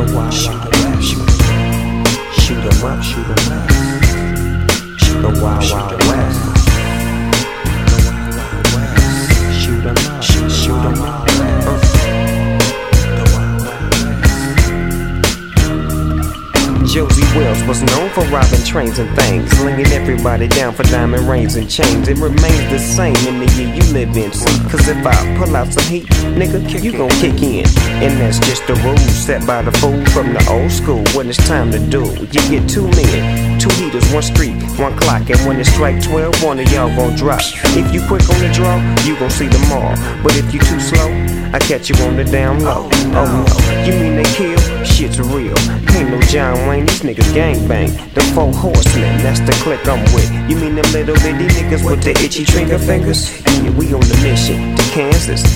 wild, wild west. Shoot 'em up, shoot 'em up. The wild, wild west. Shoot 'em up, shoot 'em up. Josie Wells was known for robbing trains and things, slinging everybody down for diamond rings and chains. It remains the same in the year you live in. See, cause if I pull out some heat, nigga, you gon' kick in. And that's just the rules set by the fool from the old school. When it's time to do, you get 2 men, 2 heaters, 1 street, 1 clock. And when it strike 12, one of y'all gon' drop. If you quick on the draw, you gon' see them all. But if you too slow, I catch you on the down low. Oh no, you mean they kill? Shit's real. Ain't no John Wayne, these niggas gangbang. The 4 horsemen, that's the clique I'm with. You mean them little bitty niggas with the itchy trigger fingers? Yeah, we on the mission to Kansas.